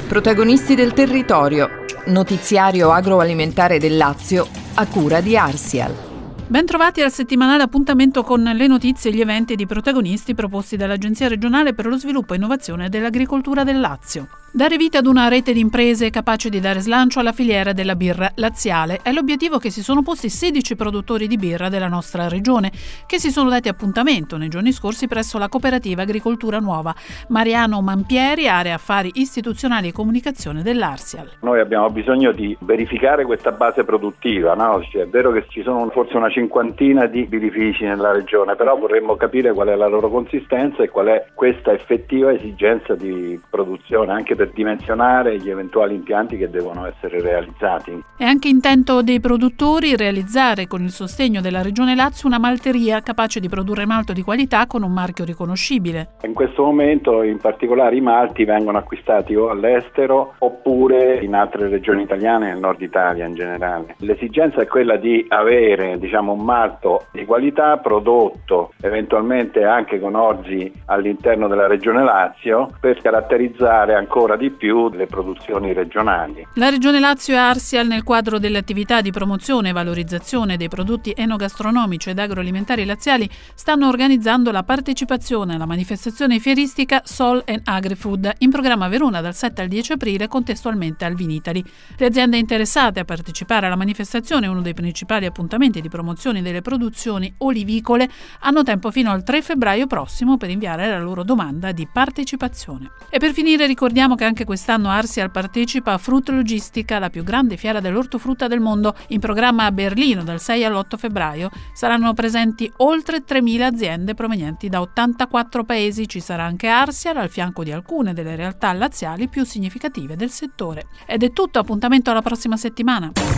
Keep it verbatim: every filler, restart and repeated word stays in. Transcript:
Protagonisti del territorio. Notiziario agroalimentare del Lazio a cura di Arsial. Ben trovati al settimanale appuntamento con le notizie e gli eventi di protagonisti proposti dall'Agenzia regionale per lo sviluppo e innovazione dell'agricoltura del Lazio. Dare vita ad una rete di imprese capace di dare slancio alla filiera della birra laziale è l'obiettivo che si sono posti sedici produttori di birra della nostra regione, che si sono dati appuntamento nei giorni scorsi presso la cooperativa Agricoltura Nuova. Mariano Mampieri, area affari istituzionali e comunicazione dell'Arsial. Noi abbiamo bisogno di verificare questa base produttiva, no? Cioè, è vero che ci sono forse una cinquantina di birrifici nella regione, però vorremmo capire qual è la loro consistenza e qual è questa effettiva esigenza di produzione, anche per per dimensionare gli eventuali impianti che devono essere realizzati. È anche intento dei produttori realizzare con il sostegno della Regione Lazio una malteria capace di produrre malto di qualità con un marchio riconoscibile. In questo momento in particolare i malti vengono acquistati o all'estero oppure in altre regioni italiane e nel nord Italia in generale. L'esigenza è quella di avere, diciamo, un malto di qualità prodotto eventualmente anche con orzi all'interno della Regione Lazio per caratterizzare ancora di più le produzioni regionali. La Regione Lazio e Arsial, nel quadro delle attività di promozione e valorizzazione dei prodotti enogastronomici ed agroalimentari laziali, stanno organizzando la partecipazione alla manifestazione fieristica Sol and Agri-Food, in programma a Verona dal sette al dieci aprile, contestualmente al Vinitali. Le aziende interessate a partecipare alla manifestazione, uno dei principali appuntamenti di promozione delle produzioni olivicole, hanno tempo fino al tre febbraio prossimo per inviare la loro domanda di partecipazione. E per finire ricordiamo che anche quest'anno Arsial partecipa a Fruit Logistica, la più grande fiera dell'ortofrutta del mondo, in programma a Berlino dal sei all'otto febbraio. Saranno presenti oltre tremila aziende provenienti da ottantaquattro paesi. Ci sarà anche Arsial al fianco di alcune delle realtà laziali più significative del settore. Ed è tutto, appuntamento alla prossima settimana.